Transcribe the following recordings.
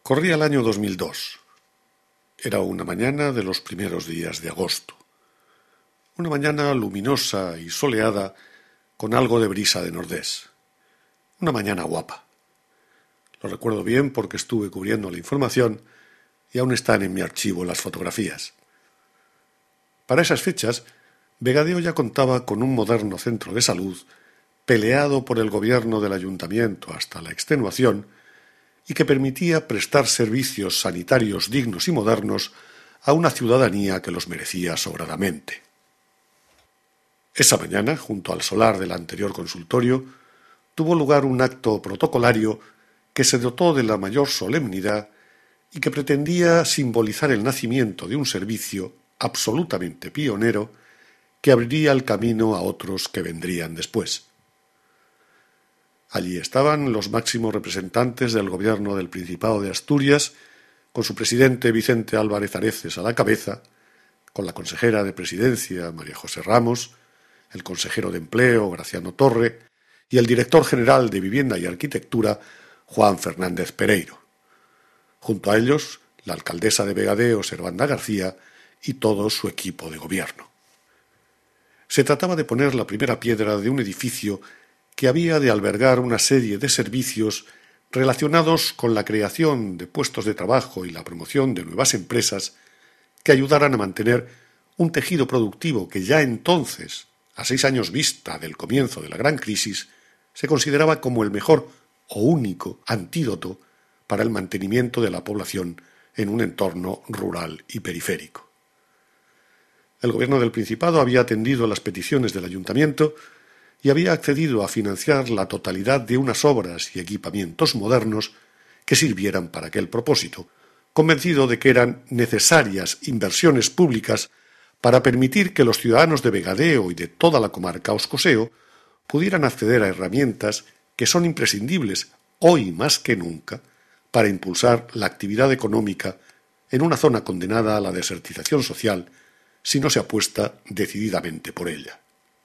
Corría el año 2002. Era una mañana de los primeros días de agosto. Una mañana luminosa y soleada con algo de brisa de nordés. Una mañana guapa. Lo recuerdo bien porque estuve cubriendo la información y aún están en mi archivo las fotografías. Para esas fechas, Vegadeo ya contaba con un moderno centro de salud peleado por el gobierno del ayuntamiento hasta la extenuación y que permitía prestar servicios sanitarios dignos y modernos a una ciudadanía que los merecía sobradamente. Esa mañana, junto al solar del anterior consultorio, tuvo lugar un acto protocolario que se dotó de la mayor solemnidad y que pretendía simbolizar el nacimiento de un servicio absolutamente pionero que abriría el camino a otros que vendrían después. Allí estaban los máximos representantes del gobierno del Principado de Asturias, con su presidente Vicente Álvarez Areces a la cabeza, con la consejera de Presidencia María José Ramos, el consejero de Empleo Graciano Torre y el director general de Vivienda y Arquitectura Juan Fernández Pereiro. Junto a ellos, la alcaldesa de Vegadeo Servanda García y todo su equipo de gobierno. Se trataba de poner la primera piedra de un edificio que había de albergar una serie de servicios relacionados con la creación de puestos de trabajo y la promoción de nuevas empresas que ayudaran a mantener un tejido productivo que ya entonces, a 6 años vista del comienzo de la gran crisis, se consideraba como el mejor o único antídoto para el mantenimiento de la población en un entorno rural y periférico. El gobierno del Principado había atendido las peticiones del ayuntamiento y había accedido a financiar la totalidad de unas obras y equipamientos modernos que sirvieran para aquel propósito, convencido de que eran necesarias inversiones públicas para permitir que los ciudadanos de Vegadeo y de toda la comarca Oscoseo pudieran acceder a herramientas que son imprescindibles, hoy más que nunca, para impulsar la actividad económica en una zona condenada a la desertización social si no se apuesta decididamente por ella.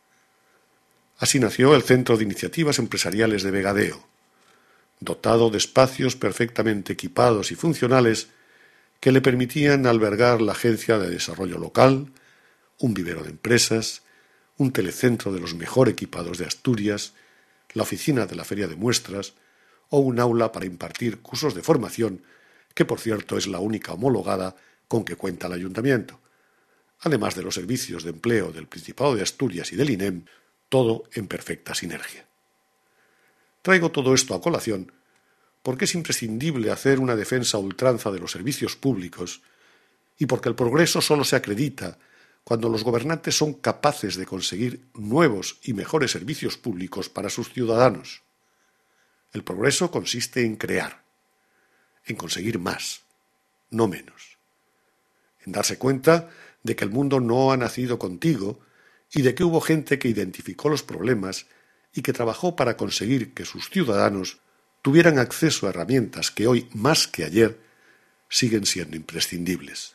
Así nació el Centro de Iniciativas Empresariales de Vegadeo, dotado de espacios perfectamente equipados y funcionales que le permitían albergar la Agencia de Desarrollo Local, un vivero de empresas, un telecentro de los mejor equipados de Asturias, la oficina de la Feria de Muestras o un aula para impartir cursos de formación, que por cierto es la única homologada con que cuenta el ayuntamiento, además de los servicios de empleo del Principado de Asturias y del INEM, todo en perfecta sinergia. Traigo todo esto a colación porque es imprescindible hacer una defensa a ultranza de los servicios públicos y porque el progreso solo se acredita cuando los gobernantes son capaces de conseguir nuevos y mejores servicios públicos para sus ciudadanos. El progreso consiste en crear, en conseguir más, no menos, en darse cuenta de que el mundo no ha nacido contigo y de que hubo gente que identificó los problemas y que trabajó para conseguir que sus ciudadanos tuvieran acceso a herramientas que hoy, más que ayer, siguen siendo imprescindibles.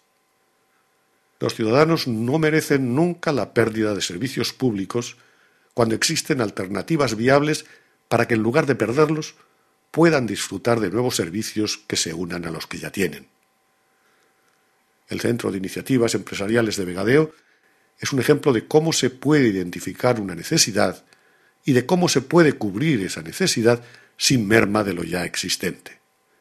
Los ciudadanos no merecen nunca la pérdida de servicios públicos cuando existen alternativas viables para que en lugar de perderlos puedan disfrutar de nuevos servicios que se unan a los que ya tienen. El Centro de Iniciativas Empresariales de Vegadeo es un ejemplo de cómo se puede identificar una necesidad y de cómo se puede cubrir esa necesidad sin merma de lo ya existente.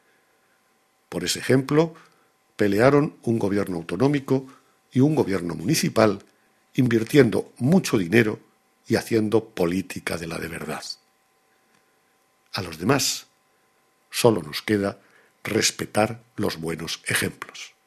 Por ese ejemplo, pelearon un gobierno autonómico y un gobierno municipal, invirtiendo mucho dinero y haciendo política de la de verdad. A los demás solo nos queda respetar los buenos ejemplos.